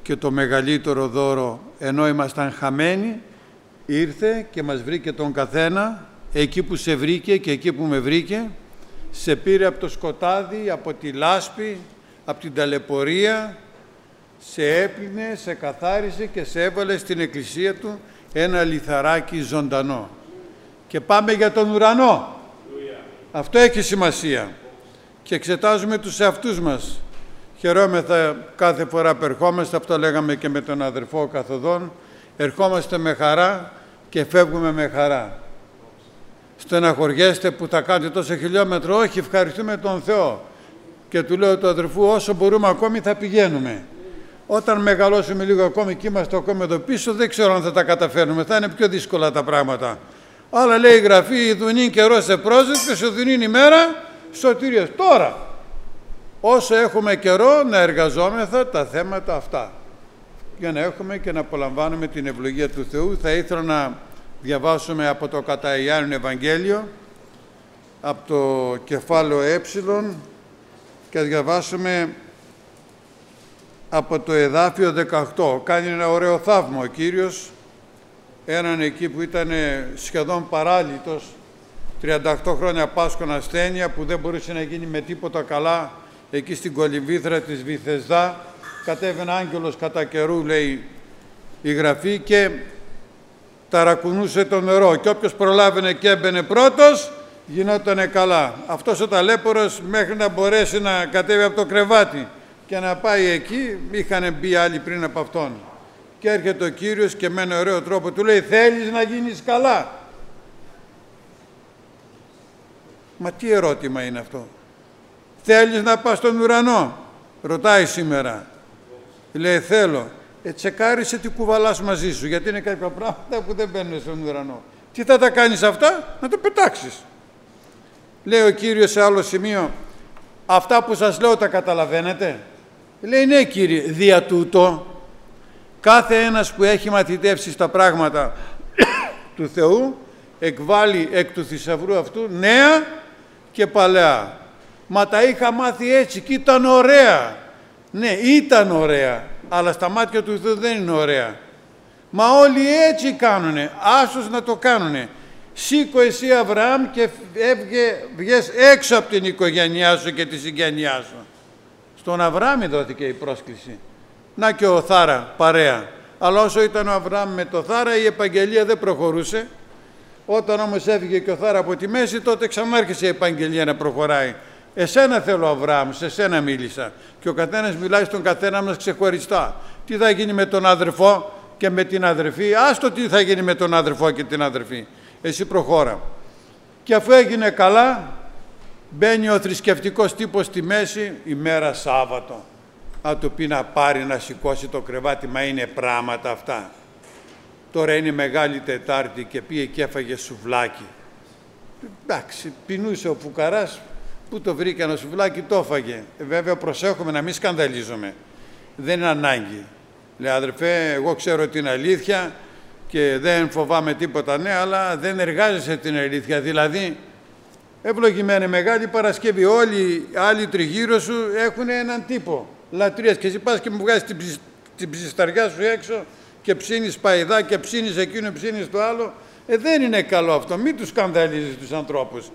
και το μεγαλύτερο δώρο, ενώ ήμασταν χαμένοι, ήρθε και μας βρήκε τον καθένα, εκεί που σε βρήκε και εκεί που με βρήκε, σε πήρε από το σκοτάδι, από τη λάσπη, από την ταλαιπωρία, σε έπλυνε, σε καθάρισε και σε έβαλε στην εκκλησία του ένα λιθαράκι ζωντανό. Και πάμε για τον ουρανό. Αυτό έχει σημασία. Και εξετάζουμε τους εαυτούς μας. Χαιρόμεθα κάθε φορά που ερχόμαστε, αυτό λέγαμε και με τον αδερφό καθοδόν, ερχόμαστε με χαρά και φεύγουμε με χαρά. Στεναχωριέστε που θα κάνετε τόσο χιλιόμετρο? Όχι, ευχαριστούμε τον Θεό. Και του λέω του αδερφού, όσο μπορούμε ακόμη θα πηγαίνουμε. Όταν μεγαλώσουμε λίγο ακόμη και είμαστε ακόμη εδώ πίσω, δεν ξέρω αν θα τα καταφέρνουμε, θα είναι πιο δύσκολα τα πράγματα. Αλλά λέει η Γραφή, «Ιδουνήν καιρός επρόσδεκ και σοδουνήν ημέρα σωτηρίας». Τώρα, όσο έχουμε καιρό να εργαζόμεθα τα θέματα αυτά, για να έχουμε και να απολαμβάνουμε την ευλογία του Θεού. Θα ήθελα να διαβάσουμε από το κατά Ιάννην Ευαγγέλιο, από το κεφάλαιο Ε, και διαβάσουμε από το εδάφιο 18. Κάνει ένα ωραίο θαύμα ο Κύριος, έναν εκεί που ήταν σχεδόν παράλυτος, 38 χρόνια πάσχων ασθένεια, που δεν μπορούσε να γίνει με τίποτα καλά, εκεί στην κολυμβήθρα της Βηθεσδά. Κατέβαινε άγγελος κατά καιρού, λέει η Γραφή, και ταρακουνούσε το νερό. Και όποιος προλάβαινε και έμπαινε πρώτος, γινότανε καλά. Αυτός ο ταλέπορος, μέχρι να μπορέσει να κατέβει από το κρεβάτι και να πάει εκεί, είχαν μπει άλλοι πριν από αυτόν. Και έρχεται ο Κύριος και με ένα ωραίο τρόπο του λέει, «Θέλεις να γίνεις καλά?» Μα τι ερώτημα είναι αυτό? «Θέλεις να πας στον ουρανό?» ρωτάει σήμερα. Λέει, «Θέλω». Τσεκάρισε τι κουβαλάς μαζί σου, γιατί είναι κάποια πράγματα που δεν μπαίνουν στον ουρανό. Τι θα τα κάνεις αυτά? Να το πετάξεις. Λέει ο Κύριος σε άλλο σημείο, «Αυτά που σας λέω τα καταλαβαίνετε?» Λέει, «Ναι, Κύριε, δια τούτο κάθε ένας που έχει μαθητεύσει στα πράγματα του Θεού εκβάλλει εκ του θησαυρού αυτού νέα και παλαιά». Μα τα είχα μάθει έτσι και ήταν ωραία. Ναι, ήταν ωραία, αλλά στα μάτια του Θεού δεν είναι ωραία. Μα όλοι έτσι κάνουνε, άσως να το κάνουνε. Σήκω εσύ Αβραάμ και βγες έξω από την οικογένειά σου και τη συγγένειά σου. Στον Αβραάμ δόθηκε η πρόσκληση. Να και ο Θάρα παρέα. Αλλά όσο ήταν ο Αβραάμ με το Θάρα, η επαγγελία δεν προχωρούσε. Όταν όμως έφυγε και ο Θάρα από τη μέση, τότε ξανάρχισε η επαγγελία να προχωράει. Εσένα θέλω, Αβραάμ, σε σένα μίλησα. Και ο καθένας μιλάει στον καθένα μας ξεχωριστά. Τι θα γίνει με τον αδερφό και με την αδερφή? Άστο τι θα γίνει με τον αδερφό και την αδερφή. Εσύ προχώρα. Και αφού έγινε καλά, μπαίνει ο θρησκευτικός τύπος στη μέση, ημέρα Σάββατο. Να του πει να πάρει να σηκώσει το κρεβάτι, μα είναι πράγματα αυτά. Τώρα είναι Μεγάλη Τετάρτη και πήγε και έφαγε σουβλάκι. Εντάξει, πεινούσε ο φουκαράς, που το βρήκε ένα σουβλάκι, το έφαγε. Βέβαια προσέχουμε να μην σκανδαλίζουμε. Δεν είναι ανάγκη. Λέει, αδερφέ, εγώ ξέρω την αλήθεια και δεν φοβάμαι τίποτα, ναι, αλλά δεν εργάζεσαι την αλήθεια. Δηλαδή, ευλογημένη Μεγάλη Παρασκευή, όλοι οι άλλοι τριγύρω σου έχουν έναν τύπο λατρείας και εσύ πας και μου βγάζεις την ψισταριά σου έξω και ψήνεις παϊδά και ψήνεις εκείνο, ψήνεις το άλλο. Δεν είναι καλό αυτό, μην τους σκανδαλίζεις τους ανθρώπους.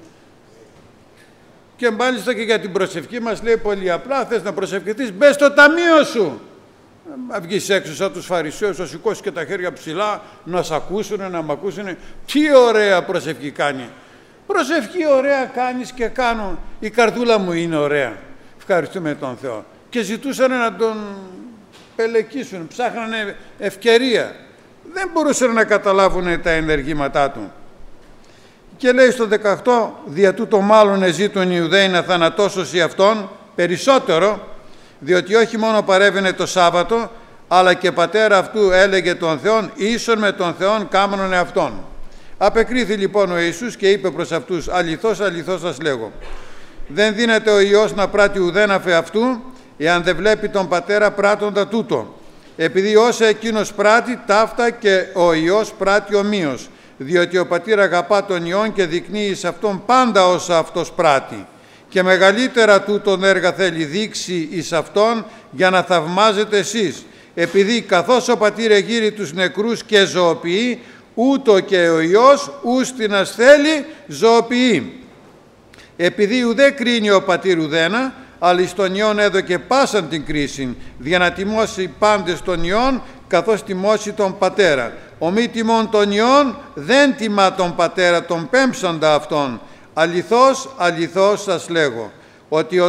Και μάλιστα και για την προσευχή μας λέει πολύ απλά, θες να προσευχηθείς, μπες στο ταμείο σου. Να βγεις έξω σαν τους Φαρισαίους, να σηκώσεις και τα χέρια ψηλά, να σ' ακούσουνε, να μ' ακούσουνε. Τι ωραία προσευχή κάνει. Προσευχή ωραία κάνεις και κάνω. Η καρδούλα μου είναι ωραία. Ευχαριστούμε τον Θεό. Και ζητούσαν να τον πελεκίσουν, ψάχνανε ευκαιρία. Δεν μπορούσαν να καταλάβουν τα ενεργήματά του. Και λέει στο 18, «Δια τούτο μάλλον εζήτουν οι Ιουδαίοι να θανατώσωσι αυτόν περισσότερο, διότι όχι μόνο παρέβαινε το Σάββατο, αλλά και πατέρα αυτού έλεγε τον Θεόν, ίσον με τον Θεόν κάμνωνε αυτόν». Απεκρίθη λοιπόν ο Ιησούς και είπε προς αυτούς, «Αληθώς, αληθώς σας λέγω, δεν δύναται ο Υιός να πράττει ουδένα φε αυτού, εάν δεν βλέπει τον πατέρα πράττοντα τούτο. Επειδή όσα εκείνος πράττει, ταύτα και ο Υιός πράττει ομοίως, διότι ο πατήρ αγαπά τον Υιόν και δεικνύει σε αυτόν πάντα όσα αυτός πράττει. Και μεγαλύτερα τούτον έργα θέλει δείξει εις αυτόν, για να θαυμάζετε εσείς. επειδή καθώς ο πατήρ εγείρει τους νεκρούς και ζωοποιεί, ούτω και ο Υιός ους την ασθέλει ζωοποιεί. Επειδή ουδέ κρίνει ο πατήρ ουδένα, αλλά εις τον Υιόν έδωκε πάσαν την κρίση, για να τιμώσει πάντες τον Υιόν, καθώς τιμώσει τον Πατέρα. Ο μη τιμών των Υιών δεν τιμά τον Πατέρα, τον πέμψαντα αυτόν. Αληθώς, αληθώς σας λέγω, ότι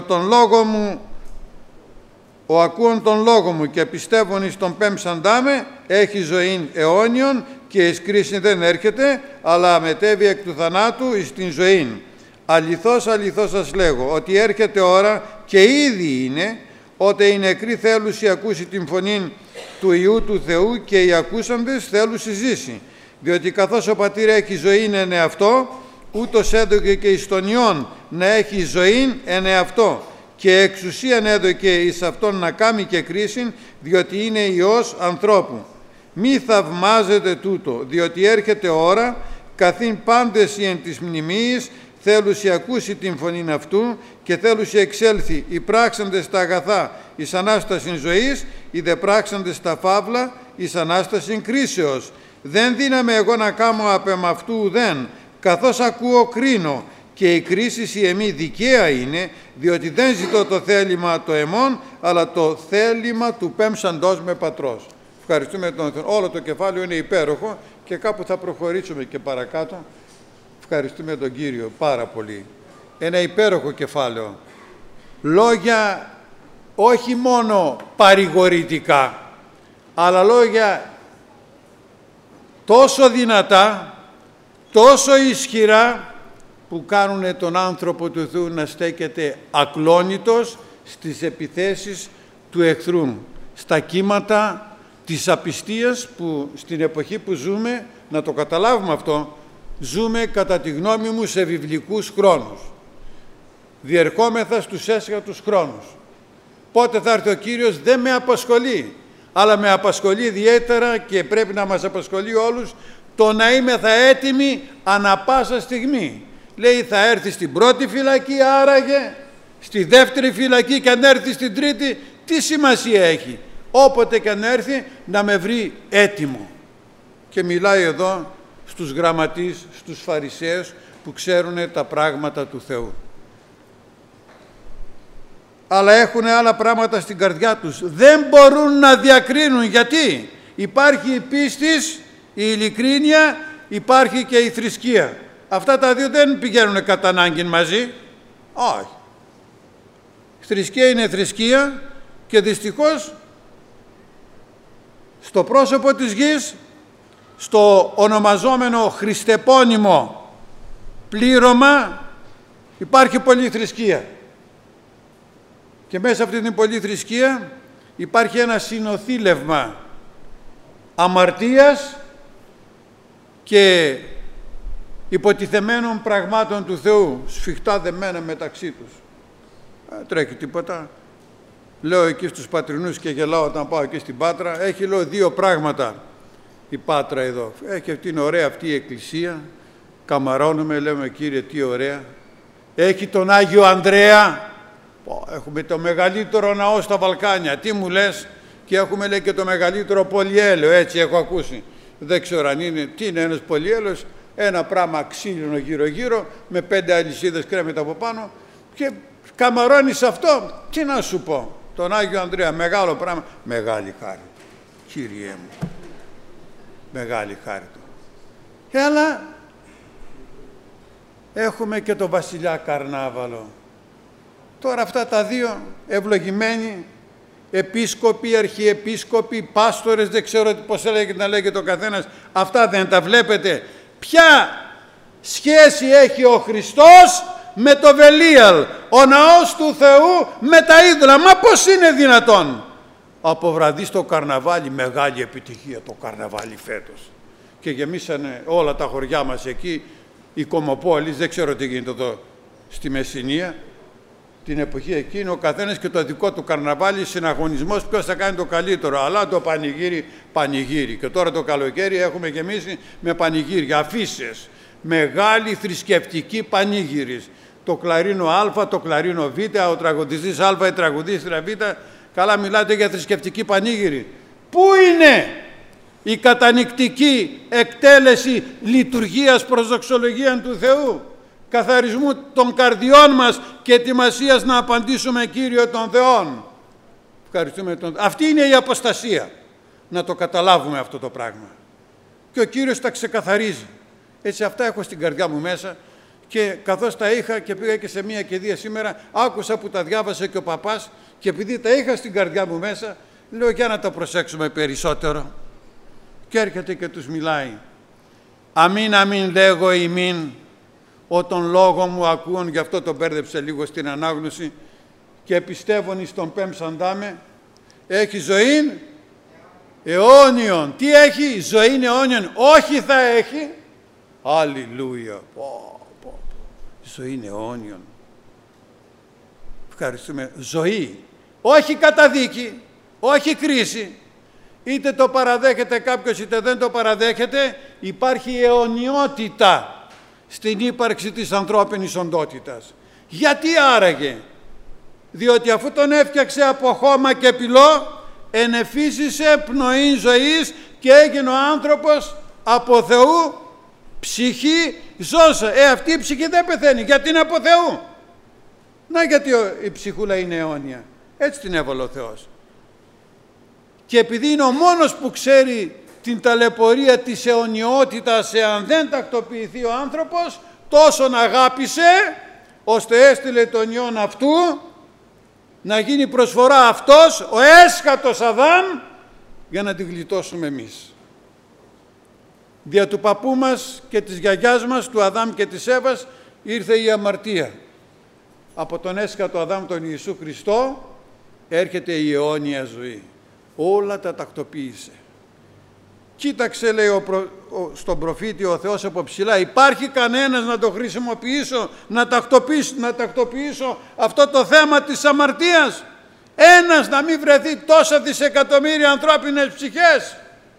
ο ακούων τον λόγο μου και πιστεύων εις τον πέμψαντά με, έχει ζωήν αιώνιον και εις κρίσιν δεν έρχεται, αλλά μετέβει εκ του θανάτου εις την ζωήν. Αληθώς, αληθώς σας λέγω, ότι έρχεται ώρα και ήδη είναι, ότε οι νεκροί θέλουσι ακούσει την φωνή του Υιού του Θεού και οι ακούσαντες θέλουσι ζήσει. Διότι καθώς ο πατήρ έχει ζωήν εν εαυτό, ούτως έδωκε και εις τον Υιόν να έχει ζωήν εν εαυτό, και εξουσίαν έδωκε εις αυτόν να κάμει και κρίσιν, διότι είναι Υιός ανθρώπου. Μη θαυμάζετε τούτο, διότι έρχεται ώρα, καθήν πάντες οι εν της μνημείας θέλουσι ακούσει την φωνήν αυτού και θέλουσι εξέλθει οι πράξαντες τα αγαθά εις Ανάστασιν ζωής, οι δε πράξαντες τα φαύλα εις Ανάστασιν κρίσεως. Δεν δύναμαι εγώ να κάμω απ' εμαυτού ουδέν, καθώς ακούω κρίνω, και η κρίση η εμή δικαία είναι, διότι δεν ζητώ το θέλημα το εμών, αλλά το θέλημα του πέμψαντός με πατρός. Ευχαριστούμε τον Θεό. Όλο το κεφάλαιο είναι υπέροχο και κάπου θα προχωρήσουμε και παρακάτω. Ευχαριστούμε τον Κύριο πάρα πολύ. Ένα υπέροχο κεφάλαιο. Λόγια όχι μόνο παρηγορητικά, αλλά λόγια τόσο δυνατά, τόσο ισχυρά, που κάνουν τον άνθρωπο του Θεού να στέκεται ακλόνητος στις επιθέσεις του εχθρού, στα κύματα της απιστίας που στην εποχή που ζούμε, να το καταλάβουμε αυτό, ζούμε κατά τη γνώμη μου σε βιβλικούς χρόνους. Διερχόμεθα στους έσχατους χρόνους. Πότε θα έρθει ο Κύριος δεν με απασχολεί, αλλά με απασχολεί ιδιαίτερα και πρέπει να μας απασχολεί όλους το να είμεθα έτοιμοι ανα πάσα στιγμή. Λέει θα έρθει στην πρώτη φυλακή άραγε, στη δεύτερη φυλακή και αν έρθει στην τρίτη, τι σημασία έχει? Όποτε και αν έρθει να με βρει έτοιμο. Και μιλάει εδώ στους γραμματείς, στους Φαρισαίους που ξέρουν τα πράγματα του Θεού. Αλλά έχουν άλλα πράγματα στην καρδιά τους. Δεν μπορούν να διακρίνουν. Γιατί? Υπάρχει η πίστης, η ειλικρίνεια, υπάρχει και η θρησκεία. Αυτά τα δύο δεν πηγαίνουν κατά ανάγκη μαζί. Όχι. Θρησκεία είναι θρησκεία και δυστυχώς στο πρόσωπο της γης, στο ονομαζόμενο χριστεπώνυμο πλήρωμα, υπάρχει πολλή θρησκεία. Και μέσα σε αυτή την πολλή θρησκεία υπάρχει ένα συνοθήλευμα αμαρτίας και υποτιθεμένων πραγμάτων του Θεού, σφιχτά δεμένα μεταξύ τους. Τρέχει τίποτα. Λέω εκεί στους Πατρινούς και γελάω όταν πάω εκεί στην Πάτρα. Έχει, λέω, δύο πράγματα η Πάτρα εδώ. Έχει αυτή, είναι ωραία αυτή η εκκλησία. Καμαρώνουμε, λέμε, Κύριε, τι ωραία. Έχει τον Άγιο Ανδρέα. Έχουμε το μεγαλύτερο ναό στα Βαλκάνια. Τι μου λες? Και έχουμε, λέει, και το μεγαλύτερο πολυέλαιο. Έτσι έχω ακούσει. Δεν ξέρω αν είναι. Τι είναι ένας πολυέλαιος? Ένα πράγμα ξύλινο γύρω-γύρω, με 5 αλυσίδες κρέμεται από πάνω και καμαρώνεις αυτό. Τι να σου πω? Τον Άγιο Ανδρέα, μεγάλο πράγμα. Μεγάλη χάρη, Κύριε μου. Μεγάλη χάρη του. Αλλά έχουμε και τον βασιλιά Καρνάβαλο. Τώρα αυτά τα δύο ευλογημένοι, επίσκοποι, αρχιεπίσκοποι, πάστορες, δεν ξέρω πώς να λέγεται ο καθένας, αυτά δεν τα βλέπετε? Ποια σχέση έχει ο Χριστός με το Βελίαλ, ο ναός του Θεού με τα είδωλα? Μα πώς είναι δυνατόν? Από βραδύ στο καρναβάλι, μεγάλη επιτυχία το καρναβάλι φέτος. Και γεμίσανε όλα τα χωριά μας εκεί, οι κομμοπόλεις, δεν ξέρω τι γίνεται εδώ στη Μεσσηνία. Την εποχή εκείνη ο καθένας και το δικό του καρναβάλι, συναγωνισμός ποιος θα κάνει το καλύτερο, αλλά το πανηγύρι, πανηγύρι. Και τώρα το καλοκαίρι έχουμε γεμίσει με πανηγύρια, αφίσες, μεγάλη θρησκευτική πανήγυρης. Το κλαρίνο Α, το κλαρίνο Β, ο τραγουδιστής Α, η τραγουδίστρια Β. Καλά μιλάτε για θρησκευτική πανήγυρη. Πού είναι η κατανυκτική εκτέλεση λειτουργίας προς δοξολογία του Θεού, καθαρισμού των καρδιών μας και ετοιμασίας να απαντήσουμε Κύριο των Θεών. Ευχαριστούμε τον... Αυτή είναι η αποστασία. Να το καταλάβουμε αυτό το πράγμα. Και ο Κύριος τα ξεκαθαρίζει. Έτσι αυτά έχω στην καρδιά μου μέσα και καθώς τα είχα και πήγα και σε μία κηδεία σήμερα, άκουσα που τα διάβασε και ο παπάς και επειδή τα είχα στην καρδιά μου μέσα, λέω για να τα προσέξουμε περισσότερο. Και έρχεται και τους μιλάει. Αμήν αμήν λέγω ημίν, όταν λόγο μου ακούων, γι' αυτό το μπέρδεψε λίγο στην ανάγνωση, και πιστεύουν εις τον πέμψαντάμε, έχει ζωή αιώνιον. Τι έχει? Ζωή αιώνιον. Όχι θα έχει. Αλληλούια. Ζωή αιώνιον. Ευχαριστούμε. Ζωή. Όχι καταδίκη. Όχι κρίση. Είτε το παραδέχεται κάποιος είτε δεν το παραδέχεται, υπάρχει αιωνιότητα στην ύπαρξη της ανθρώπινης οντότητας. Γιατί άραγε? Διότι αφού τον έφτιαξε από χώμα και πυλό, ενεφύσισε πνοή ζωής και έγινε ο άνθρωπος από Θεού ψυχή ζώσα. Αυτή η ψυχή δεν πεθαίνει, γιατί είναι από Θεού. Να γιατί η ψυχούλα είναι αιώνια. Έτσι την έβαλε ο Θεός. Και επειδή είναι ο μόνος που ξέρει την ταλαιπωρία της αιωνιότητας, εάν δεν τακτοποιηθεί ο άνθρωπος, τόσον αγάπησε, ώστε έστειλε τον Υιόν αυτού, να γίνει προσφορά αυτός, ο έσχατος Αδάμ, για να την γλιτώσουμε εμείς. Δια του παππού μας και της γιαγιάς μας, του Αδάμ και της Εύας, ήρθε η αμαρτία. Από τον έσχατο Αδάμ, τον Ιησού Χριστό, έρχεται η αιώνια ζωή. Όλα τα τακτοποίησε. Κοίταξε, λέει στον προφήτη ο Θεός από ψηλά, υπάρχει κανένας να το χρησιμοποιήσω, να τακτοποιήσω αυτό το θέμα της αμαρτίας? Ένας να μην βρεθεί τόσα δισεκατομμύρια ανθρώπινες ψυχές?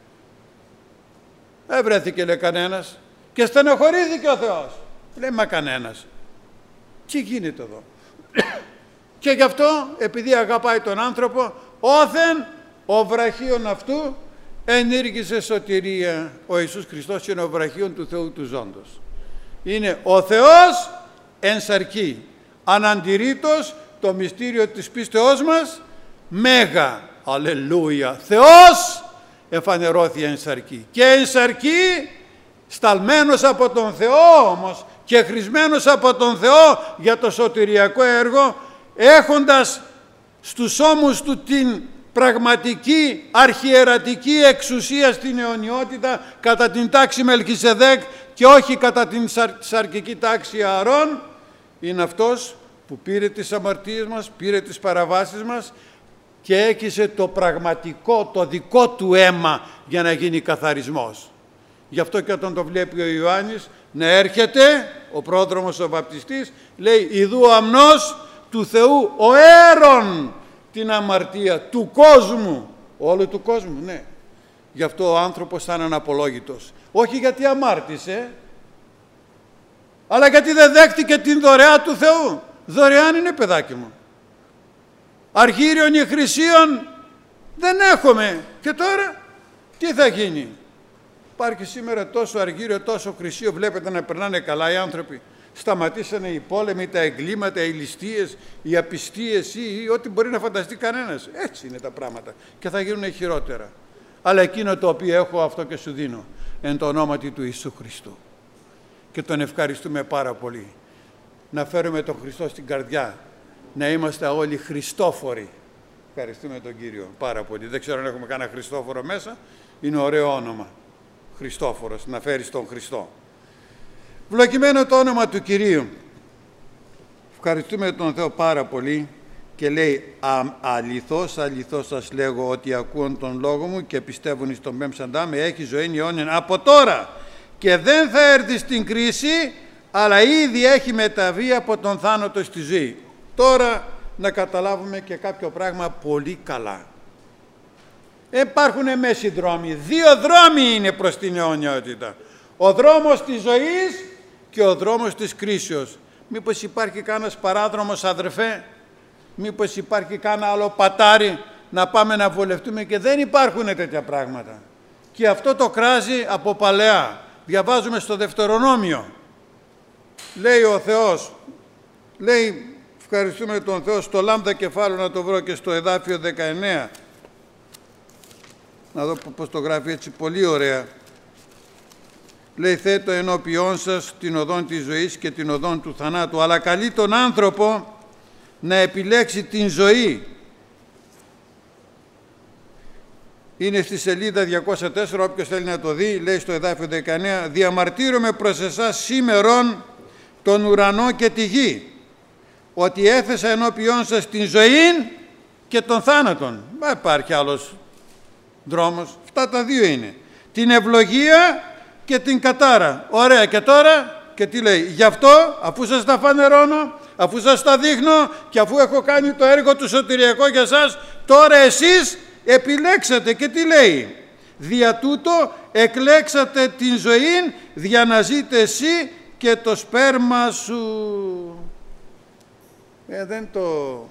Δεν βρέθηκε, λέει, κανένας. Και στενοχωρήθηκε ο Θεός. Λέει, μα κανένας. Τι γίνεται εδώ? Και γι' αυτό, επειδή αγαπάει τον άνθρωπο, όθεν ο βραχίων αυτού ενήργησε σωτηρία. Ο Ιησούς Χριστός είναι ο βραχίων του Θεού του ζώντος. Είναι ο Θεός εν σαρκή. Αναντηρήτως το μυστήριο της πίστεώς μας, μέγα, αλληλούια, Θεός εφανερώθη εν σαρκή. Και εν σαρκή, σταλμένος από τον Θεό όμως και χρησμένος από τον Θεό για το σωτηριακό έργο, έχοντας στους ώμους του την πραγματική αρχιερατική εξουσία στην αιωνιότητα κατά την τάξη Μελχισεδέκ και όχι κατά την σαρκική τάξη Ααρών, είναι αυτός που πήρε τις αμαρτίες μας, πήρε τις παραβάσεις μας και έκυσε το πραγματικό, το δικό του αίμα για να γίνει καθαρισμός. Γι' αυτό και όταν το βλέπει ο Ιωάννης να έρχεται, ο πρόδρομος ο βαπτιστής, λέει «Ιδού ο αμνός του Θεού, ο έρων την αμαρτία του κόσμου». Όλου του κόσμου, ναι. Γι' αυτό ο άνθρωπος θα είναι αναπολόγητος. Όχι γιατί αμάρτησε, αλλά γιατί δεν δέχτηκε την δωρεά του Θεού. Δωρεάν είναι, παιδάκι μου. Αργύριον ή χρυσίων δεν έχουμε. Και τώρα τι θα γίνει? Υπάρχει σήμερα τόσο αργύριο, τόσο χρυσίο, βλέπετε να περνάνε καλά οι άνθρωποι. Σταματήσανε οι πόλεμοι, τα εγκλήματα, οι ληστείες, οι απιστίες ή ό,τι μπορεί να φανταστεί κανένας. Έτσι είναι τα πράγματα και θα γίνουν χειρότερα. Αλλά εκείνο το οποίο έχω, αυτό και σου δίνω, εν το ονόματι του Ιησού Χριστού. Και τον ευχαριστούμε πάρα πολύ. Να φέρουμε τον Χριστό στην καρδιά, να είμαστε όλοι Χριστόφοροι. Ευχαριστούμε τον Κύριο πάρα πολύ. Δεν ξέρω αν έχουμε κανένα Χριστόφορο μέσα. Είναι ωραίο όνομα. Χριστόφορος, να φέρεις τον Χριστό. Βλοκειμένο το όνομα του Κυρίου. Ευχαριστούμε τον Θεό πάρα πολύ και λέει αληθώς, αληθώς σας λέγω ότι ακούουν τον λόγο μου και πιστεύουν εις τον πέμψαντά με, έχει ζωή αιώνιον από τώρα και δεν θα έρθει στην κρίση, αλλά ήδη έχει μεταβεί από τον θάνατο στη ζωή. Τώρα να καταλάβουμε και κάποιο πράγμα πολύ καλά. Υπάρχουν μέση δρόμοι. Δύο δρόμοι είναι προς την αιωνιότητα. Ο δρόμος της ζωής και ο δρόμος της κρίσεως. Μήπως υπάρχει κανένας παράδρομος, αδερφέ? Μήπως υπάρχει κανένα άλλο πατάρι να πάμε να βολευτούμε και δεν υπάρχουν τέτοια πράγματα. Και αυτό το κράζει από παλαιά. Διαβάζουμε στο Δευτερονόμιο. Λέει ο Θεός, λέει, ευχαριστούμε τον Θεό, στο λάμδα κεφάλαιο να το βρω και στο εδάφιο 19. Να δω πώς το γράφει έτσι πολύ ωραία. Λέει, θέτω ενώπιόν σας την οδόν της ζωής και την οδόν του θανάτου, αλλά καλεί τον άνθρωπο να επιλέξει την ζωή. Είναι στη σελίδα 204, όποιος θέλει να το δει, λέει στο εδάφιο 19, «Διαμαρτύρομαι προς εσάς σήμερον τον ουρανό και τη γη, ότι έθεσα ενώπιόν σας την ζωή και τον θάνατον». Δεν υπάρχει άλλος δρόμος. Αυτά τα δύο είναι. Την ευλογία και την κατάρα. Ωραία. Και τώρα, και τι λέει, γι' αυτό, αφού σας τα φανερώνω, αφού σας τα δείχνω και αφού έχω κάνει το έργο του σωτηριακό για σας, τώρα εσείς επιλέξατε. Και τι λέει, δια τούτο εκλέξατε την ζωή, δια να ζείτε εσύ και το σπέρμα σου. Δεν το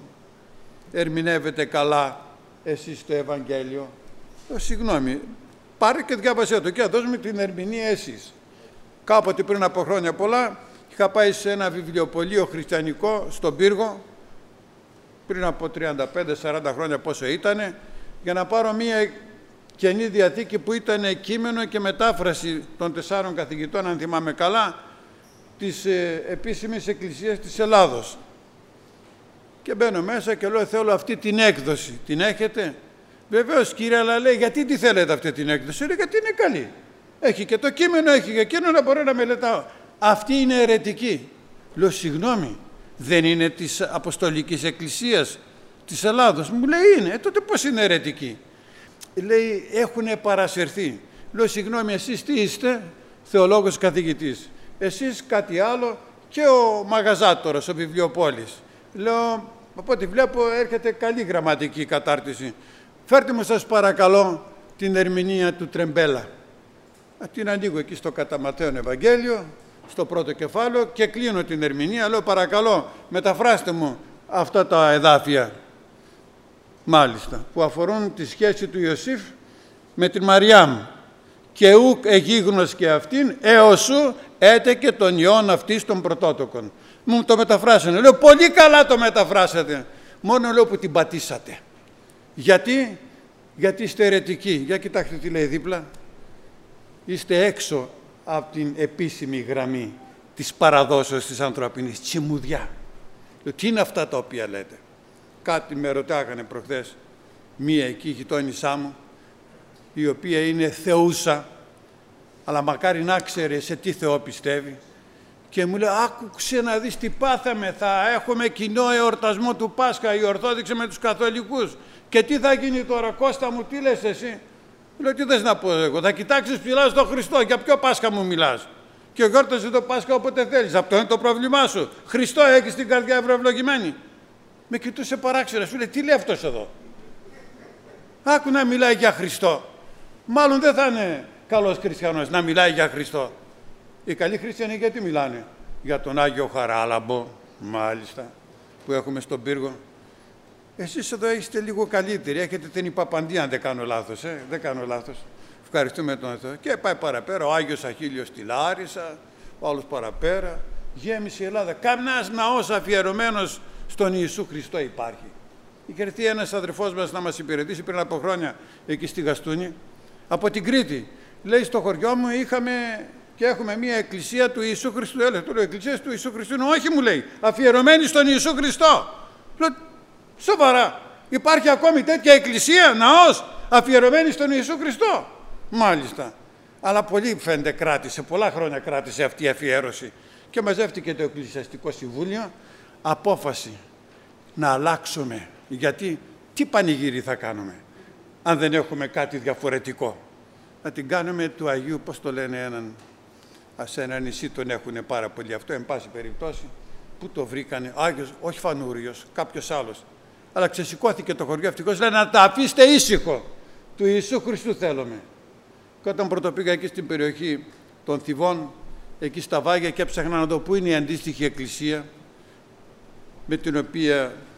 ερμηνεύετε καλά εσείς το Ευαγγέλιο. Συγγνώμη, πάρε και διάβασέ το και δώσουμε την ερμηνεία εσείς. Κάποτε πριν από χρόνια πολλά είχα πάει σε ένα βιβλιοπωλείο χριστιανικό στον Πύργο, πριν από 35-40 χρόνια πόσο ήτανε, για να πάρω μία Καινή Διαθήκη που ήταν κείμενο και μετάφραση των 4 καθηγητών, αν θυμάμαι καλά, της επίσημης Εκκλησίας της Ελλάδος. Και μπαίνω μέσα και λέω, θέλω αυτή την έκδοση. Την έχετε? Βεβαίως κύριε, αλλά λέει, γιατί τη θέλετε αυτή την έκδοση? Λέει, γιατί είναι καλή. Έχει και το κείμενο, έχει και εκείνο, να μπορώ να μελετάω. Αυτή είναι αιρετική. Λέω, συγγνώμη, δεν είναι της Αποστολικής Εκκλησίας της Ελλάδος? Μου λέει, είναι. Τότε πώς είναι αιρετική? Λέει, έχουν παρασυρθεί. Λέω, συγγνώμη, εσείς τι είστε? Θεολόγος καθηγητής. Εσείς κάτι άλλο και ο μαγαζάτορας, ο βιβλιοπόλης. Λέω, από ό,τι βλέπω έρχεται καλή γραμματική κατάρτιση. Φέρτε μου σας παρακαλώ την ερμηνεία του Τρεμπέλα. Την ανοίγω εκεί στο κατά Ματθαίον Ευαγγέλιο, στο πρώτο κεφάλαιο και κλείνω την ερμηνεία. Λέω, παρακαλώ μεταφράστε μου αυτά τα εδάφια, μάλιστα, που αφορούν τη σχέση του Ιωσήφ με την Μαριάμ. Και ουκ εγίγνος και αυτήν έως σου έτεκε τον ιόν αυτής των πρωτότοκων. Μου το μεταφράσανε. Λέω, πολύ καλά το μεταφράσατε. Μόνο λέω που την πατήσατε. Γιατί? Γιατί είστε αιρετικοί. Για κοιτάξτε τι λέει δίπλα. Είστε έξω από την επίσημη γραμμή της παραδόσεως της ανθρωπινής. Τσιμουδιά. Τι είναι αυτά τα οποία λέτε? Κάτι με ρωτάγανε προχθές μία εκεί γειτόνισά μου, η οποία είναι θεούσα, αλλά μακάρι να ξέρει σε τι Θεό πιστεύει. Και μου λέει, άκουξε να δεις τι πάθαμε, θα έχουμε κοινό εορτασμό του Πάσχα, οι Ορθόδοξοι με τους Καθολικούς. Και τι θα γίνει τώρα, Κώστα μου, τι λες εσύ? Λέω, τι θες να πω εγώ? Θα κοιτάξεις, μιλάς στον Χριστό, για ποιο Πάσχα μου μιλάς? Και γιόρταζε το Πάσχα όποτε θέλεις. Αυτό είναι το πρόβλημά σου. Χριστό έχεις την καρδιά ευρωευλογημένη? Με κοιτούσε παράξενα, σου λέει, τι λέει αυτός εδώ? Άκου να μιλάει για Χριστό. Μάλλον δεν θα είναι καλός χριστιανός να μιλάει για Χριστό. Οι καλοί χριστιανοί γιατί μιλάνε? Για τον Άγιο Χαράλαμπο, μάλιστα, που έχουμε στον Πύργο. Εσείς εδώ είστε λίγο καλύτεροι, έχετε την Ιπαπαντία, αν δεν κάνω λάθος, δεν κάνω λάθος. Ευχαριστούμε τον Θεό. Και πάει παραπέρα, ο Άγιος Αχίλιος στη Λάρισα, ο άλλος παραπέρα, γέμισε η Ελλάδα. Κανένας ναός αφιερωμένος στον Ιησού Χριστό υπάρχει. Είχε έρθει ένας αδερφός μας να μας υπηρετήσει πριν από χρόνια εκεί στη Γαστούνη, από την Κρήτη. Λέει, στο χωριό μου είχαμε και έχουμε μία εκκλησία του Ιησού Χριστού. Έλεγε, του λέω, εκκλησία του Ιησού Χριστού? Όχι, μου λέει, αφιερωμένη στον Ιησού Χριστό. Λέω, σοβαρά, υπάρχει ακόμη τέτοια εκκλησία, ναός, αφιερωμένη στον Ιησού Χριστό? Μάλιστα. Αλλά πολύ φαίνεται κράτησε, πολλά χρόνια κράτησε αυτή η αφιέρωση. Και μαζεύτηκε το Εκκλησιαστικό Συμβούλιο, απόφαση να αλλάξουμε. Γιατί τι πανηγύρι θα κάνουμε, αν δεν έχουμε κάτι διαφορετικό? Να την κάνουμε του Αγίου, πώς το λένε, σε ένα νησί τον έχουν πάρα πολύ αυτό, εν πάση περιπτώσει. Πού το βρήκανε? Άγιος, όχι Φανούριος, κάποιος άλλος. Αλλά ξεσηκώθηκε το χωριό, ευτυχώς, λέει, να τα αφήσετε ήσυχο. Του Ιησού Χριστού θέλουμε. Και όταν πρωτοπήγα εκεί στην περιοχή των Θηβών, εκεί στα Βάγια, και έψαχνα να δω πού είναι η αντίστοιχη εκκλησία με την οποία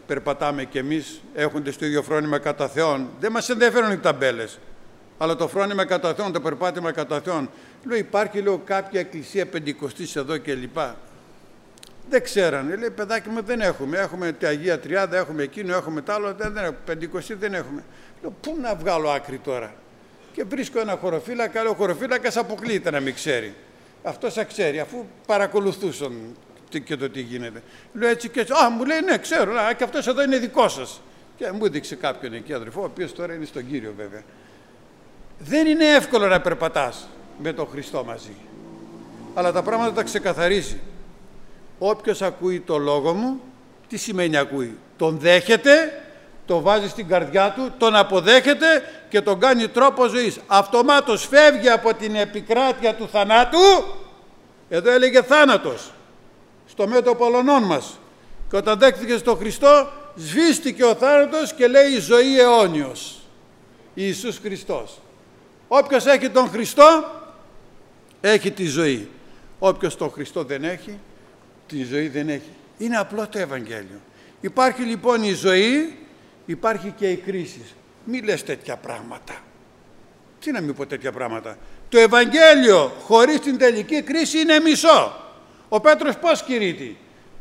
περπατάμε κι εμείς, έχοντες το ίδιο φρόνημα κατά Θεόν. Δεν μας ενδιαφέρουν οι ταμπέλες, αλλά το φρόνημα κατά Θεόν, το περπάτημα κατά Θεόν. Λέω, υπάρχει, λέω, κάποια εκκλησία πεντηκοστής εδώ και λοιπά. Δεν ξέρανε. Λέει, παιδάκι μου, δεν έχουμε. Έχουμε τη Αγία Τριάδα, έχουμε εκείνο, έχουμε τ' άλλο, δεν έχουμε. Πεντηκοστή δεν έχουμε. Λέω, πού να βγάλω άκρη τώρα? Και βρίσκω ένα χωροφύλακα, αλλά ο χωροφύλακας αποκλείεται να μην ξέρει. Αυτός θα ξέρει, αφού παρακολουθούσαν και το τι γίνεται. Λέω έτσι και έτσι. Α, μου λέει, ναι, ξέρω, και αυτός εδώ είναι δικό σας. Και μου έδειξε κάποιον εκεί αδερφό, ο οποίος τώρα είναι στον Κύριο βέβαια. Δεν είναι εύκολο να περπατάς με τον Χριστό μαζί. Αλλά τα πράγματα τα ξεκαθαρίζει. Όποιος ακούει το λόγο μου, τι σημαίνει ακούει? Τον δέχεται, το βάζει στην καρδιά του, τον αποδέχεται και τον κάνει τρόπο ζωής. Αυτομάτως φεύγει από την επικράτεια του θανάτου. Εδώ έλεγε θάνατος, στο μέτωπο όλων μας. Και όταν δέχτηκε στον Χριστό, σβήστηκε ο θάνατος και λέει ζωή αιώνιος. Ιησούς Χριστός. Όποιος έχει τον Χριστό, έχει τη ζωή. Όποιος τον Χριστό δεν έχει, τη ζωή δεν έχει. Είναι απλό το Ευαγγέλιο. Υπάρχει λοιπόν η ζωή, υπάρχει και η κρίση. Μη λες τέτοια πράγματα. Τι να μην πω τέτοια πράγματα? Το Ευαγγέλιο χωρίς την τελική κρίση είναι μισό. Ο Πέτρος πώς κηρύττει?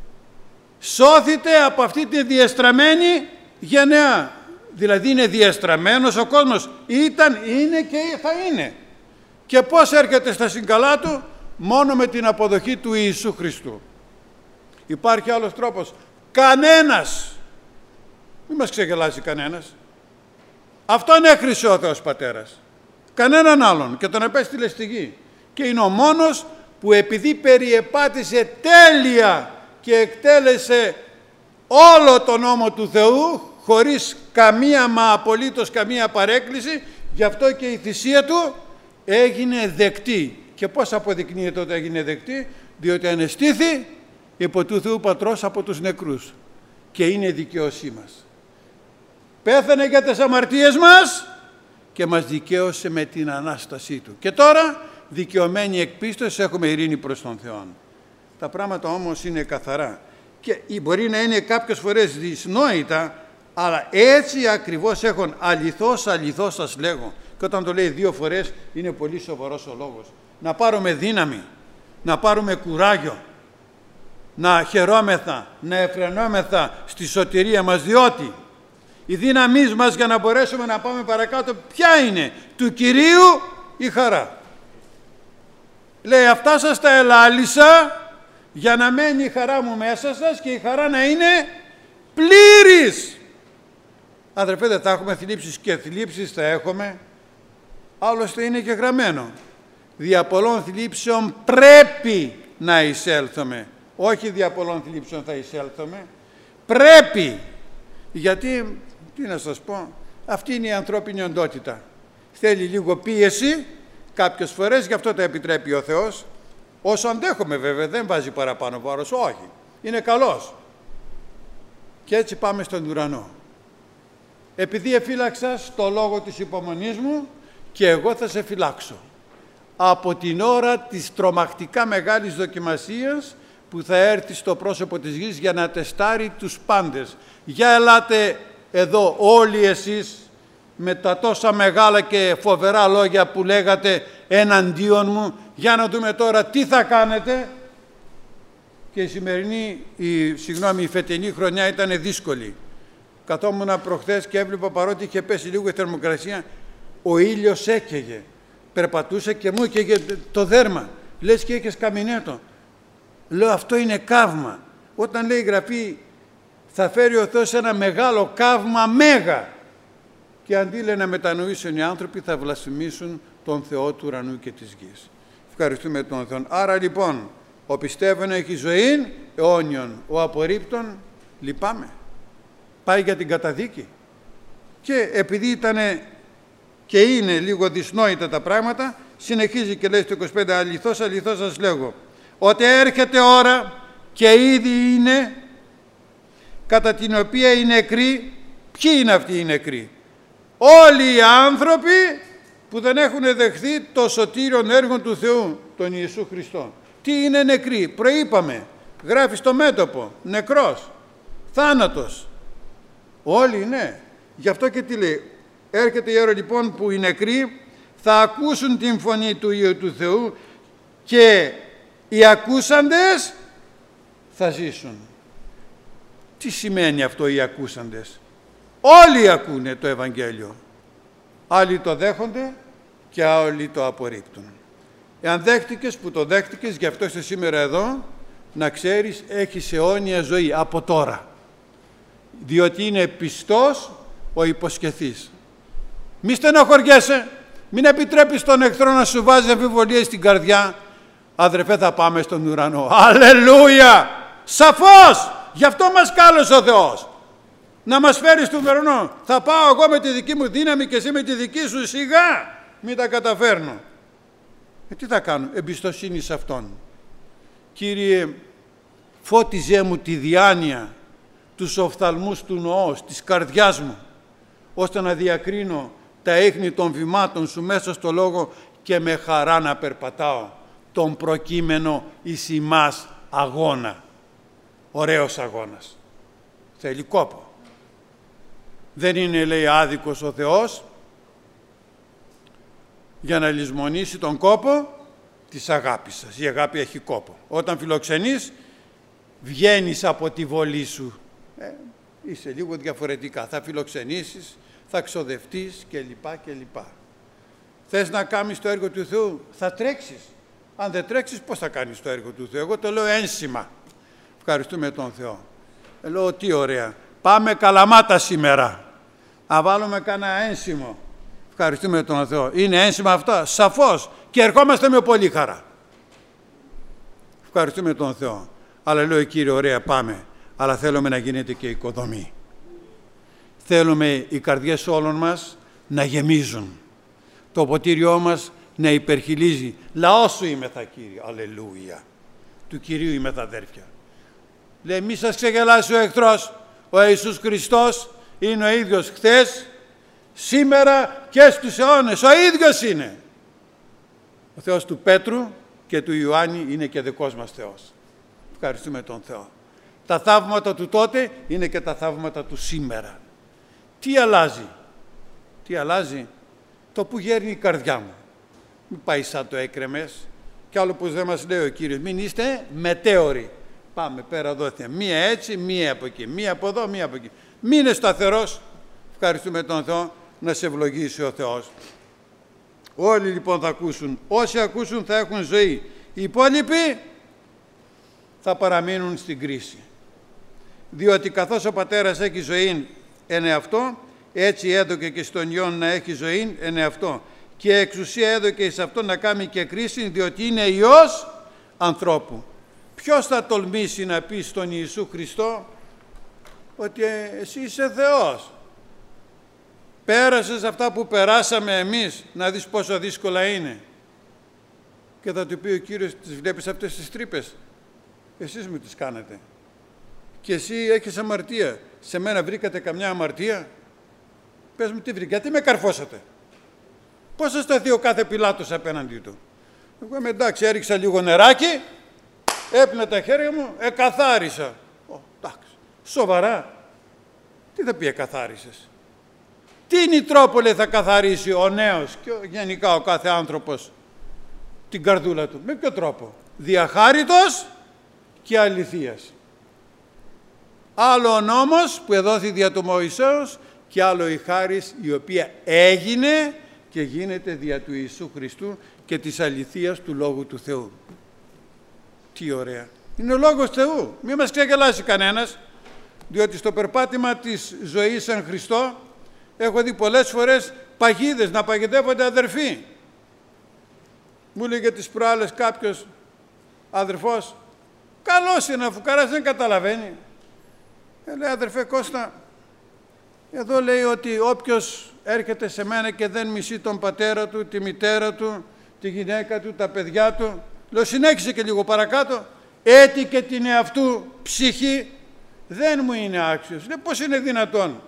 Σώθητε από αυτή τη διεστραμμένη γενεά. Δηλαδή είναι διεστραμμένος ο κόσμος. Ήταν, είναι και θα είναι. Και πώς έρχεται στα συγκαλά του? Μόνο με την αποδοχή του Ιησού Χριστού. Υπάρχει άλλος τρόπος? Κανένας. Μην μας ξεγελάσει κανένας. Αυτόν έκρισε ο Θεός Πατέρας. Κανέναν άλλον. Και τον επέστειλε στη γη. Και είναι ο μόνος που επειδή περιεπάτησε τέλεια και εκτέλεσε όλο τον νόμο του Θεού χωρίς καμία μα απολύτως καμία παρέκκληση, γι' αυτό και η θυσία του έγινε δεκτή. Και πώς αποδεικνύεται ότι έγινε δεκτή? Διότι ανεστήθη υπό του Θεού Πατρός από τους νεκρούς και είναι δικαίωσή μας. Πέθανε για τις αμαρτίες μας και μας δικαίωσε με την Ανάστασή Του. Και τώρα δικαιωμένοι εκ πίστεως έχουμε ειρήνη προς τον Θεό. Τα πράγματα όμως είναι καθαρά και μπορεί να είναι κάποιες φορές δυσνόητα, αλλά έτσι ακριβώς έχουν. Αληθώς, αληθώς σας λέγω. Και όταν το λέει 2 φορές είναι πολύ σοβαρός ο λόγος. Να πάρουμε δύναμη, να πάρουμε κουράγιο, να χαιρόμεθα, να εφρενόμεθα στη σωτηρία μας, διότι η δύναμή μας για να μπορέσουμε να πάμε παρακάτω ποια είναι? Του Κυρίου η χαρά. Λέει, αυτά σας τα ελάλησα για να μένει η χαρά μου μέσα σας και η χαρά να είναι πλήρης. Αδερφέ, δεν θα έχουμε θλίψεις? Και θλίψεις θα έχουμε. Άλλωστε είναι και γραμμένο. Δια πολλών θλίψεων πρέπει να εισέλθουμε. Όχι δια πολλών θλίψεων θα εισέλθουμε. Πρέπει. Γιατί, τι να σας πω, αυτή είναι η ανθρώπινη οντότητα. Θέλει λίγο πίεση κάποιες φορές, γι' αυτό τα επιτρέπει ο Θεός. Όσο αντέχουμε βέβαια, δεν βάζει παραπάνω βάρος, όχι. Είναι καλός. Και έτσι πάμε στον ουρανό. Επειδή εφύλαξα στο λόγο της υπομονής μου, και εγώ θα σε φυλάξω. Από την ώρα της τρομακτικά μεγάλης δοκιμασίας που θα έρθει στο πρόσωπο της γης για να τεστάρει τους πάντες. Για ελάτε εδώ όλοι εσείς με τα τόσα μεγάλα και φοβερά λόγια που λέγατε εναντίον μου, για να δούμε τώρα τι θα κάνετε. Και η σημερινή, η φετινή χρονιά ήταν δύσκολη. Καθόμουν προχθές και έβλεπα, παρότι είχε πέσει λίγο η θερμοκρασία, ο ήλιος έκαιγε. Περπατούσε και μου έκαιγε το δέρμα. Λες και έχεις καμινέτο. Λέω, αυτό είναι καύμα. Όταν λέει η Γραφή, θα φέρει ο Θεός ένα μεγάλο καύμα μέγα. Και αντί λέει να μετανοήσουν οι άνθρωποι, θα βλασφημίσουν τον Θεό του ουρανού και της γης. Ευχαριστούμε τον Θεό. Άρα λοιπόν, ο πιστεύων έχει ζωή αιώνιον, ο απορρίπτων λυπάμαι. Πάει για την καταδίκη. Και επειδή ήταν και είναι λίγο δυσνόητα τα πράγματα, συνεχίζει και λέει στο 25, αληθώς, αληθώς σας λέγω, ότι έρχεται ώρα και ήδη είναι, κατά την οποία οι νεκροί, ποιοι είναι αυτοί οι νεκροί? Όλοι οι άνθρωποι που δεν έχουν δεχθεί το σωτήριον έργο του Θεού, τον Ιησού Χριστό. Τι είναι νεκροί? Προείπαμε, γράφει στο μέτωπο, νεκρός, θάνατος, Όλοι, ναι. Γι' αυτό και τι λέει. Έρχεται η ώρα λοιπόν που οι νεκροί θα ακούσουν την φωνή του Υιού του Θεού και οι ακούσαντες θα ζήσουν. Τι σημαίνει αυτό οι ακούσαντες? Όλοι ακούνε το Ευαγγέλιο. Άλλοι το δέχονται και άλλοι το απορρίπτουν. Εάν δέχτηκες, που το δέχτηκες, γι' αυτό είσαι σήμερα εδώ, να ξέρεις, έχεις αιώνια ζωή από τώρα. Διότι είναι πιστός ο υποσχεθής. Μη στενοχωριέσαι, μην επιτρέπεις τον εχθρό να σου βάζει αμφιβολίες στην καρδιά. Αδερφέ, θα πάμε στον ουρανό. Αλληλούια! Σαφώς! Γι' αυτό μας κάλεσε ο Θεός. Να μας φέρει στον ουρανό. Θα πάω εγώ με τη δική μου δύναμη και εσύ με τη δική σου, σιγά! Μην τα καταφέρνω. Τι θα κάνω? Εμπιστοσύνη σε Αυτόν. Κύριε, φώτιζέ μου τη διάνοια, τους οφθαλμούς του νοός, της καρδιάς μου, ώστε να διακρίνω τα ίχνη των βημάτων σου μέσα στο λόγο και με χαρά να περπατάω τον προκείμενο εις ημάς αγώνα. Ωραίος αγώνας. Θέλει κόπο. Δεν είναι, λέει, άδικος ο Θεός για να λησμονήσει τον κόπο της αγάπης σας. Η αγάπη έχει κόπο. Όταν φιλοξενείς, βγαίνεις από τη βολή σου. Είσαι λίγο διαφορετικά. Θα φιλοξενήσεις, θα ξοδευτείς κλπ. Θες να κάνεις το έργο του Θεού, θα τρέξεις. Αν δεν τρέξεις, πώς θα κάνεις το έργο του Θεού? Εγώ το λέω ένσημα. Ευχαριστούμε τον Θεό. Λέω, τι ωραία. Πάμε Καλαμάτα σήμερα. Να βάλουμε κανένα ένσημο. Ευχαριστούμε τον Θεό. Είναι ένσημα αυτά? Σαφώς. Και ερχόμαστε με πολύ χαρά. Ευχαριστούμε τον Θεό. Αλλά λέω, Κύριε, ωραία, πάμε. Αλλά θέλουμε να γίνεται και οικοδομή. Θέλουμε οι καρδιές όλων μας να γεμίζουν. Το ποτήριό μας να υπερχιλίζει. Λαός σου είμεθα, Κύριε. Αλληλούια. Του Κυρίου είμεθα, αδέρφια. Λέει, μη σας ξεγελάσει ο εχθρός. Ο Ιησούς Χριστός είναι ο ίδιος χθες, σήμερα και στους αιώνες. Ο ίδιος είναι. Ο Θεός του Πέτρου και του Ιωάννη είναι και δικός μας Θεός. Ευχαριστούμε τον Θεό. Τα θαύματα του τότε είναι και τα θαύματα του σήμερα. Τι αλλάζει? Τι αλλάζει? Το που γέρνει η καρδιά μου. Μην πάει σαν το έκρεμες. Κι άλλο που δεν μας λέει ο Κύριος. Μην είστε μετέωροι. Πάμε πέρα δόθε. Μία έτσι, μία από εκεί. Μία από εδώ, μία από εκεί. Μην είναι σταθερός. Ευχαριστούμε τον Θεό, να σε ευλογήσει ο Θεός. Όλοι λοιπόν θα ακούσουν. Όσοι ακούσουν θα έχουν ζωή. Οι υπόλοιποι θα παραμείνουν στην κρίση. Διότι καθώς ο Πατέρας έχει ζωή εν εαυτό, έτσι έδωκε και στον Υιόν να έχει ζωή εν εαυτό. Και εξουσία έδωκε εις αυτό να κάνει και κρίση, διότι είναι Υιός ανθρώπου. Ποιος θα τολμήσει να πει στον Ιησού Χριστό ότι εσύ είσαι Θεός? Πέρασες αυτά που περάσαμε εμείς, να δεις πόσο δύσκολα είναι. Και θα του πει ο Κύριος, τις βλέπεις αυτές τις τρύπες? Εσείς μου τις κάνετε. Και εσύ έχεις αμαρτία. Σε μένα βρήκατε καμιά αμαρτία? Πες μου τι βρήκατε, γιατί με καρφώσατε? Πώς θα σταθεί ο κάθε Πιλάτος απέναντί του? Εγώ είμαι εντάξει, έριξα λίγο νεράκι, έπινα τα χέρια μου, εκαθάρισα. Εντάξει, σοβαρά. Τι θα πει εκαθάρισες? Τι νητρόπολε θα καθαρίσει ο νέος και γενικά ο κάθε άνθρωπος την καρδούλα του? Με ποιο τρόπο? Διαχάριτος και αληθείας. Άλλο ο νόμος που εδόθη δια του Μωυσέως και άλλο η χάρις η οποία έγινε και γίνεται δια του Ιησού Χριστού και της αληθείας του Λόγου του Θεού. Τι ωραία. Είναι ο Λόγος Θεού. Μην μας ξεγελάσει κανένας, διότι στο περπάτημα της ζωής εν Χριστώ έχω δει πολλές φορές παγίδες να παγιδεύονται αδερφοί. Μου λέγε τις προάλλες κάποιος αδερφός, καλός είναι, αφού καράς δεν καταλαβαίνει. Λέει, αδερφέ Κώστα, εδώ λέει ότι όποιος έρχεται σε μένα και δεν μισεί τον πατέρα του, τη μητέρα του, τη γυναίκα του, τα παιδιά του, λέω συνέχισε και λίγο παρακάτω, έτη και την εαυτού ψυχή δεν μου είναι άξιος. Λέει, πώς είναι δυνατόν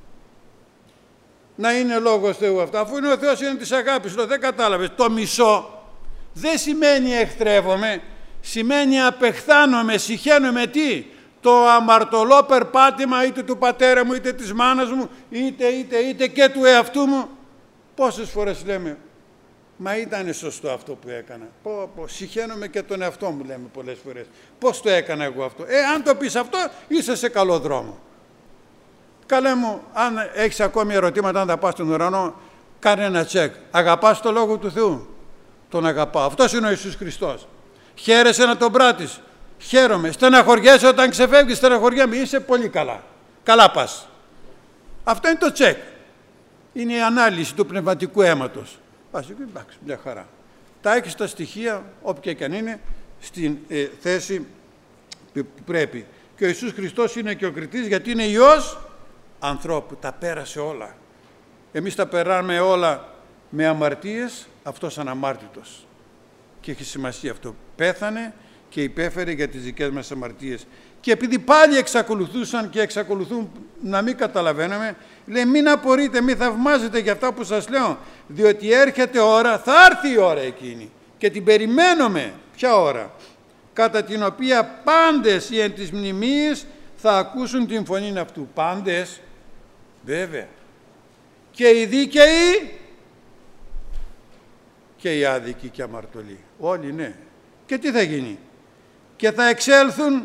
να είναι Λόγος Θεού αυτά, αφού είναι ο Θεός, είναι της αγάπης? Λέω, δεν κατάλαβες. Το μισό δεν σημαίνει εχθρεύομαι, σημαίνει απεχθάνομαι, συχαίνομαι τι? το αμαρτωλό περπάτημα είτε του πατέρα μου, είτε της μάνας μου, είτε και του εαυτού μου. Πόσες φορές λέμε, μα ήταν σωστό αυτό που έκανα. Συχαίνομαι και τον εαυτό μου, λέμε πολλές φορές. Πώς το έκανα εγώ αυτό? Αν το πεις αυτό, είσαι σε καλό δρόμο. Καλέ μου, αν έχεις ακόμη ερωτήματα, αν θα πας στον ουρανό, κάνε ένα τσεκ. Αγαπάς το Λόγο του Θεού? Τον αγαπάω. Αυτός είναι ο Ιησούς Χριστός. Χαίρεσαι να τον πράττεις? Χαίρομαι. Στεναχωριέσαι όταν ξεφεύγεις? Στεναχωριέμαι. Είσαι πολύ καλά. Καλά πας. Αυτό είναι το τσεκ. Είναι η ανάλυση του πνευματικού αίματος. Πας εκεί, εντάξει, μια χαρά. Τα έχεις τα στοιχεία, όποια και αν είναι, στην θέση που πρέπει. Και ο Ιησούς Χριστός είναι και ο κριτής, γιατί είναι Υιός ανθρώπου. Τα πέρασε όλα. Εμείς τα περάμε όλα με αμαρτίες, αυτός αναμάρτητος. Και έχει σημασία αυτό. Πέθανε και υπέφερε για τις δικές μας αμαρτίες. Και επειδή πάλι εξακολουθούσαν και εξακολουθούν να μην καταλαβαίνουμε, λέει, μην απορείτε, μην θαυμάζετε για αυτά που σας λέω, διότι έρχεται ώρα, θα έρθει η ώρα εκείνη και την περιμένουμε. Ποια ώρα? Κατά την οποία πάντες οι εν της μνημείας θα ακούσουν την φωνή αυτού. Πάντες, βέβαια. Και οι δίκαιοι και οι άδικοι και αμαρτωλοί. Όλοι, ναι. Και τι θα γίνει? Και θα εξέλθουν.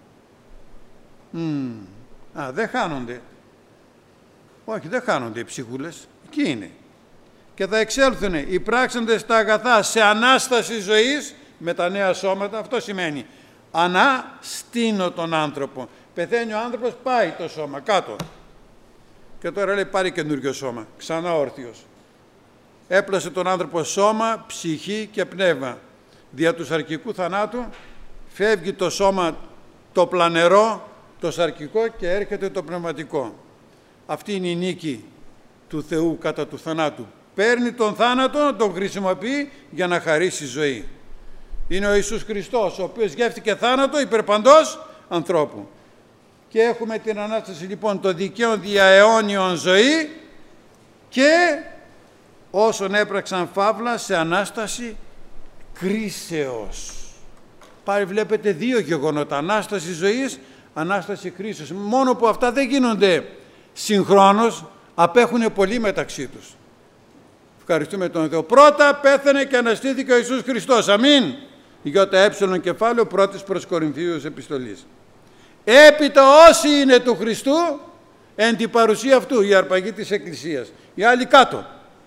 Δεν χάνονται. Όχι, δεν χάνονται οι ψυχούλες. Εκεί είναι. Και θα εξέλθουν οι πράξαντες τα αγαθά σε ανάσταση ζωής με τα νέα σώματα. Αυτό σημαίνει αναστήνω τον άνθρωπο. Πεθαίνει ο άνθρωπος, πάει το σώμα κάτω. Και τώρα λέει πάρει καινούριο σώμα. Ξανά όρθιος. Έπλασε τον άνθρωπο σώμα, ψυχή και πνεύμα. Δια του σαρκικού θανάτου φεύγει το σώμα το πλανερό, το σαρκικό, και έρχεται το πνευματικό. Αυτή είναι η νίκη του Θεού κατά του θανάτου. Παίρνει τον θάνατο, τον χρησιμοποιεί για να χαρίσει ζωή. Είναι ο Ιησούς Χριστός, ο οποίος γεύτηκε θάνατο υπερπαντός ανθρώπου. Και έχουμε την Ανάσταση λοιπόν των δικαίων δια αιώνιον ζωή και όσων έπραξαν φαύλα σε Ανάσταση κρίσεως. Πάλι βλέπετε δύο γεγονότα, Ανάσταση ζωής, Ανάσταση κρίσεως. Μόνο που αυτά δεν γίνονται συγχρόνως, απέχουν πολύ μεταξύ τους. Ευχαριστούμε τον Θεό. Πρώτα πέθανε και αναστήθηκε ο Ιησούς Χριστός. Αμήν. ΙΕ κεφάλαιο 1 προς Κορινθίους επιστολής. Έπειτα όσοι είναι του Χριστού, εν την παρουσία αυτού, η αρπαγή της Εκκλησίας. Οι άλλοι κάτω.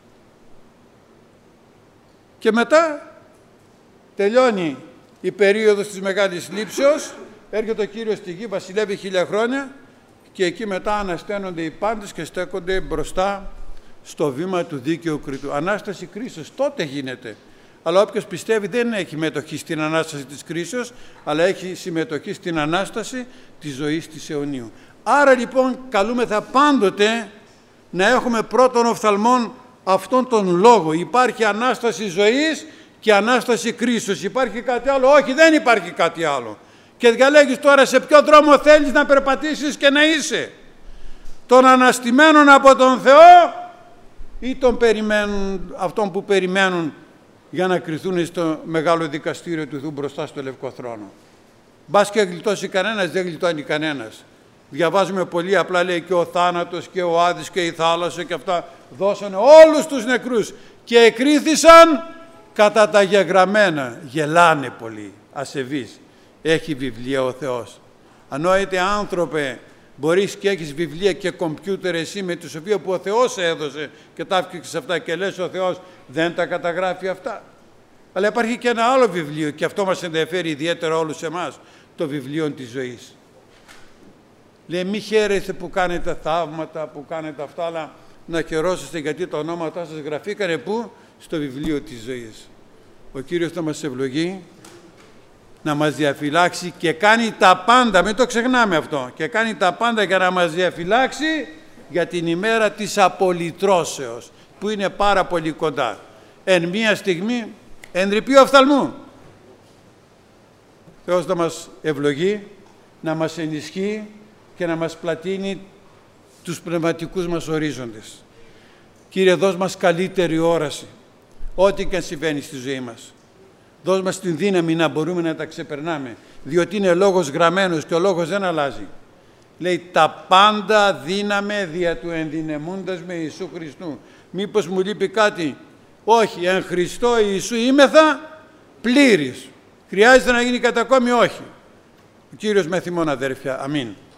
Και μετά τελειώνει η περίοδος της Μεγάλης Λήψεως, έρχεται ο Κύριος στη γη, βασιλεύει 1000 χρόνια και εκεί μετά ανασταίνονται οι πάντες και στέκονται μπροστά στο βήμα του δίκαιου κριτού. Ανάσταση κρίσεως τότε γίνεται. Αλλά όποιος πιστεύει δεν έχει συμμετοχή στην Ανάσταση της κρίσεως, αλλά έχει συμμετοχή στην Ανάσταση της ζωής της αιωνίου. Άρα λοιπόν καλούμεθα πάντοτε να έχουμε πρώτον οφθαλμόν αυτόν τον λόγο. Υπάρχει Ανάσταση ζωής και Ανάσταση κρίσεως. Υπάρχει κάτι άλλο? Όχι, δεν υπάρχει κάτι άλλο. Και διαλέγεις τώρα σε ποιο δρόμο θέλεις να περπατήσεις και να είσαι. Τον αναστημένον από τον Θεό ή τον αυτόν που περιμένουν για να κριθούν στο μεγάλο δικαστήριο του Θεού μπροστά στο Λευκό Θρόνο. Μπας και γλιτώσει κανένας, δεν γλιτώνει κανένας. Διαβάζουμε πολύ απλά, λέει, και ο θάνατος και ο Άδης και η θάλασσα και αυτά δώσανε όλους τους νεκρούς και εκρίθησαν κατά τα γεγραμμένα. Γελάνε πολύ, ασεβείς. Έχει βιβλία ο Θεός. Ανόητε άνθρωπε, μπορείς και έχεις βιβλία και κομπιούτερ εσύ με τη σοφία που ο Θεός έδωσε και τα έφτιαξες αυτά και λες ο Θεός δεν τα καταγράφει αυτά? Αλλά υπάρχει και ένα άλλο βιβλίο και αυτό μας ενδιαφέρει ιδιαίτερα όλους εμάς, το βιβλίο της ζωής. Λέει μη χαίρεστε που κάνετε θαύματα, που κάνετε αυτά, αλλά να χαιρόσαστε γιατί τα ονόματά σας γραφήκανε πού? Στο βιβλίο της ζωής. Ο Κύριος να μας ευλογεί, να μας διαφυλάξει και κάνει τα πάντα, μην το ξεχνάμε αυτό, και κάνει τα πάντα για να μας διαφυλάξει για την ημέρα της απολυτρώσεως, που είναι πάρα πολύ κοντά. Εν μία στιγμή, εν ρηπείο οφθαλμού. Θεός να μας ευλογεί, να μας ενισχύει και να μας πλατείνει τους πνευματικούς μας ορίζοντες. Κύριε, δώσ' μας καλύτερη όραση, ό,τι και αν συμβαίνει στη ζωή μας. Δώσ' μας την δύναμη να μπορούμε να τα ξεπερνάμε, διότι είναι λόγος γραμμένος και ο λόγος δεν αλλάζει. Λέει, τα πάντα δύναμε δια του ενδυναμούντας με Ιησού Χριστού. Μήπως μου λείπει κάτι? Όχι, εν Χριστώ Ιησού είμεθα πλήρης. Χρειάζεται να γίνει κατακόμη? Όχι. Ο Κύριος με θυμών, αδέρφια. Αμήν.